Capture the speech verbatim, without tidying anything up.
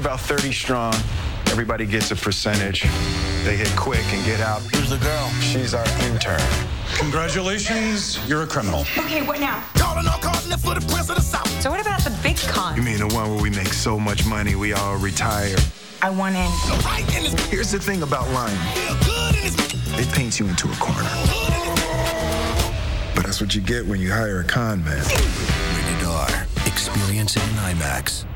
about thirty strong. Everybody gets a percentage. They hit quick and get out. Who's the girl? She's our intern. Congratulations, you're a criminal. Okay, what now? Calling all calling for the prince of the south. So what about the big con? You mean the one where we make so much money we all retire? I want in. Here's the thing about lying. It paints you into a corner. But that's what you get when you hire a con man. Rated R. Experience it in IMAX.